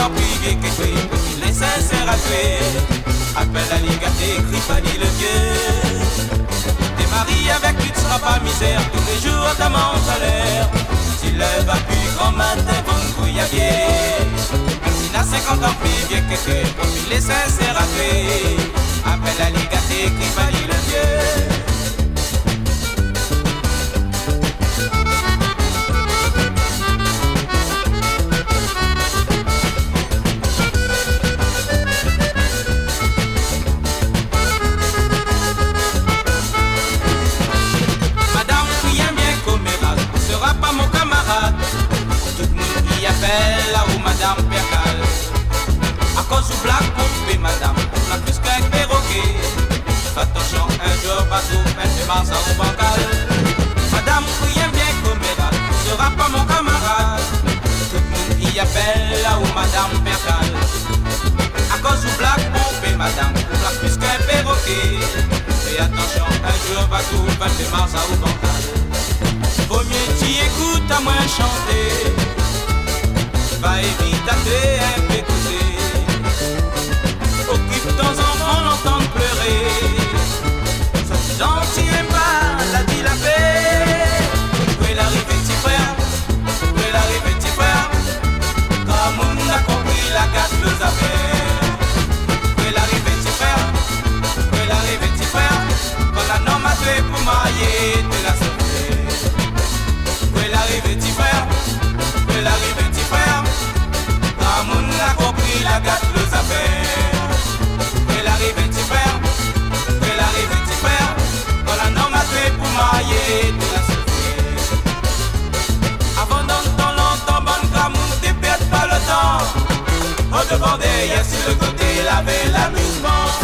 encore privé qu'écrit, il est sincère à tuer. Appelle la liberté, écrit Fanny le vieux. T'es marié avec lui, tu seras pas misère. Tous les jours ta main en salaire. Tu lèves à plus grand matin, bon bouillabier. S'il a 50 ans plus vieux qu'écrit, il est sincère à tuer. Appelle la liberté, écrit Fanny le vieux. Là où Madame Percal, à cause du black pompé Madame, on a plus qu'un perroquet. Fais attention, un jour bateau, un de mars au bancal. Madame, oui, bien comméral, sera pas mon camarade. Tout le monde y appelle là où Madame Percal, à cause du black pompé Madame, on a plus qu'un perroquet. Fais attention, un jour bateau, un de mars au bancal. Vaut mieux t'y écoutes à moins chanter. Va éviter un peu écouter. Occupe ton enfant, l'entendre pleurer. Sois gentil et pas la vie, la paix. Où est l'arrivée, petit frère? Où est l'arrivée, petit frère? Comme on a compris, la gâte nos affaires. Où est l'arrivée, petit frère? Où est l'arrivée, petit frère? Quand la norme a fait pour marier, te la sauver. Où est l'arrivée, petit frère? Où est l'arrivée, petit frère? Moun a compris la gâte nos affaires. Elle arrive petit frère, elle arrive petit frère. Quand la norme a fait pour marier, tu l'as souffert. Avant d'entendre longtemps, bonne gramour, ne perds pas le temps. Au devant derrière sur le côté, il avait l'amusement.